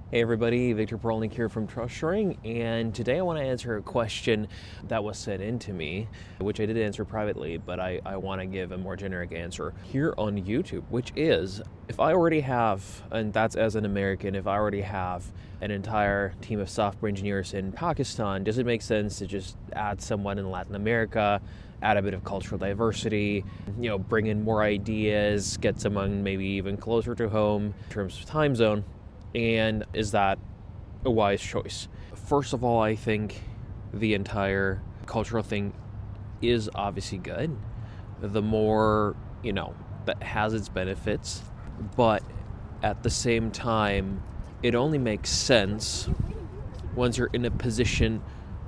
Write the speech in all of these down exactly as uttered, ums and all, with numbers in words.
Hey everybody, Victor Perlnik here from TrustShoring, and today I want to answer a question that was sent in to me, which I did answer privately, but I, I want to give a more generic answer here on YouTube, which is, if I already have, and that's as an American, if I already have an entire team of software engineers in Pakistan, does it make sense to just add someone in Latin America, add a bit of cultural diversity, you know, bring in more ideas, get someone maybe even closer to home in terms of time zone? And is that a wise choice? First of all, I think the entire cultural thing is obviously good. The more, you know, that has its benefits, but at the same time, it only makes sense once you're in a position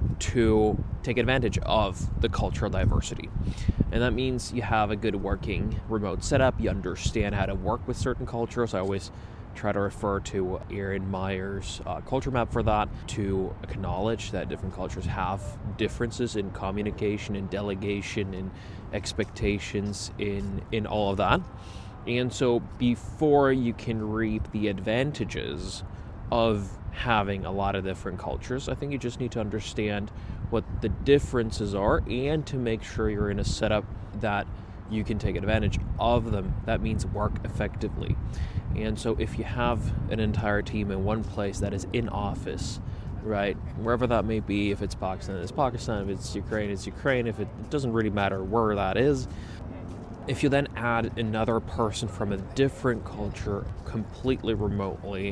to take advantage of the cultural diversity. And that means you have a good working remote setup, you understand how to work with certain cultures. I always try to refer to Aaron Meyer's uh, culture map for that, to acknowledge that different cultures have differences in communication, in delegation, in expectations, in in all of that. And so before you can reap the advantages of having a lot of different cultures, I think you just need to understand what the differences are and to make sure you're in a setup that you can take advantage of them. That means work effectively. And so if you have an entire team in one place that is in office, right, wherever that may be, if it's Pakistan, it's Pakistan, if it's Ukraine, it's Ukraine, if it, it doesn't really matter where that is. If you then add another person from a different culture completely remotely,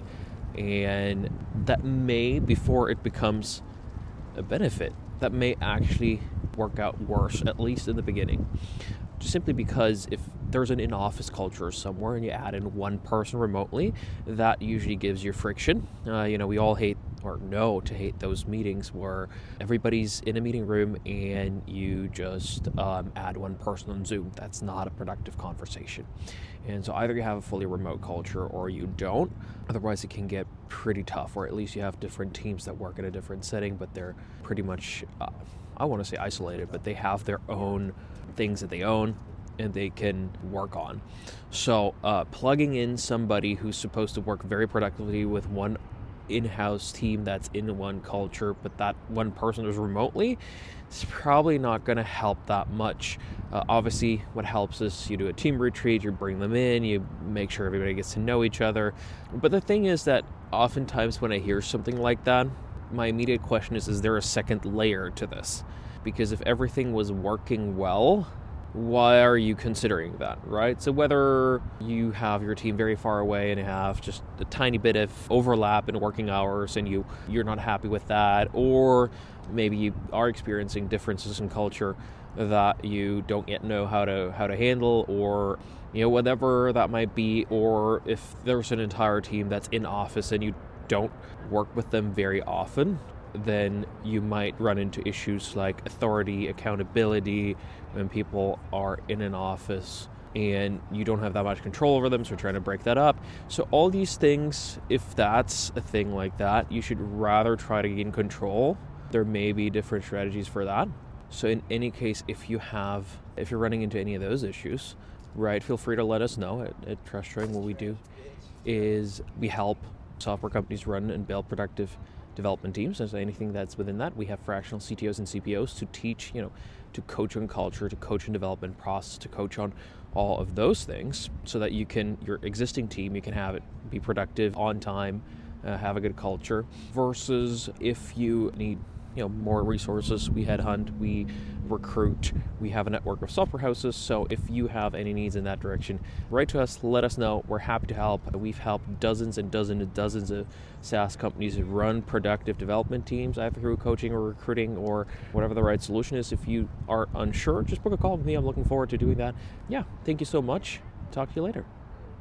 and that may, before it becomes a benefit, that may actually work out worse, at least in the beginning. Just simply because if there's an in-office culture somewhere and you add in one person remotely, that usually gives you friction. Uh, you know, we all hate or know to hate those meetings where everybody's in a meeting room and you just um, add one person on Zoom. That's not a productive conversation. And so either you have a fully remote culture or you don't. Otherwise, it can get pretty tough, or at least you have different teams that work in a different setting, but they're pretty much, uh, I want to say isolated, but they have their own things that they own and they can work on. So uh, plugging in somebody who's supposed to work very productively with one in-house team that's in one culture, but that one person is remotely, it's probably not going to help that much. Uh, obviously, what helps is you do a team retreat, you bring them in, you make sure everybody gets to know each other. But the thing is that oftentimes when I hear something like that, my immediate question is, is there a second layer to this? Because if everything was working well, why are you considering that, right? So whether you have your team very far away and have just a tiny bit of overlap in working hours and you, you're not happy with that, or maybe you are experiencing differences in culture that you don't yet know how to how to handle, or you know, whatever that might be, or if there's an entire team that's in office and you don't work with them very often, then you might run into issues like authority, accountability, when people are in an office and you don't have that much control over them, so you're trying to break that up. So all these things, if that's a thing like that, you should rather try to gain control. There may be different strategies for that. So in any case, if you have, if you're running into any of those issues, right, feel free to let us know. At, at TrustShoring, what we do is we help software companies run and build productive development teams. And so anything that's within that, we have fractional C T Os and C P Os to teach, you know, to coach on culture, to coach on development process, to coach on all of those things, so that you can, your existing team, you can have it be productive, on time, uh, have a good culture. Versus if you need, you know, more resources, we headhunt, we recruit, we have a network of software houses. So if you have any needs in that direction, write to us, let us know. We're happy to help. We've helped dozens and dozens and dozens of SaaS companies run productive development teams, either through coaching or recruiting or whatever the right solution is. If you are unsure, just book a call with me. I'm looking forward to doing that. Yeah, thank you so much. Talk to you later.